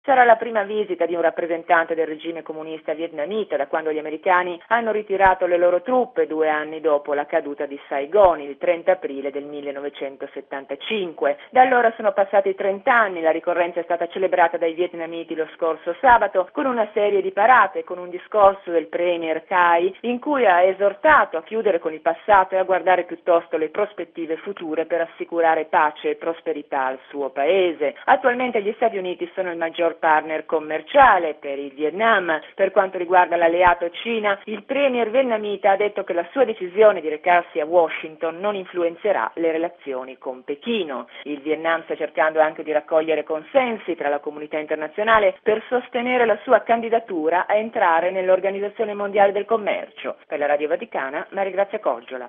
Sarà la prima visita di un rappresentante del regime comunista vietnamita da quando gli americani hanno ritirato le loro truppe 2 anni dopo la caduta di Saigon, il 30 aprile del 1975. Da allora sono passati 30 anni, la ricorrenza è stata celebrata dai vietnamiti lo scorso sabato con una serie di parate, con un discorso del premier Cai in cui ha esortato a chiudere con il passato e a guardare piuttosto le prospettive future per assicurare pace e prosperità al suo paese. Attualmente gli Stati Uniti sono il maggior partner commerciale per il Vietnam. Per quanto riguarda l'alleato Cina, il premier vietnamita ha detto che la sua decisione di recarsi a Washington non influenzerà le relazioni con Pechino. Il Vietnam sta cercando anche di raccogliere consensi tra la comunità internazionale per sostenere la sua candidatura a entrare nell'Organizzazione Mondiale del Commercio. Per la Radio Vaticana, Maria Grazia Coggiola.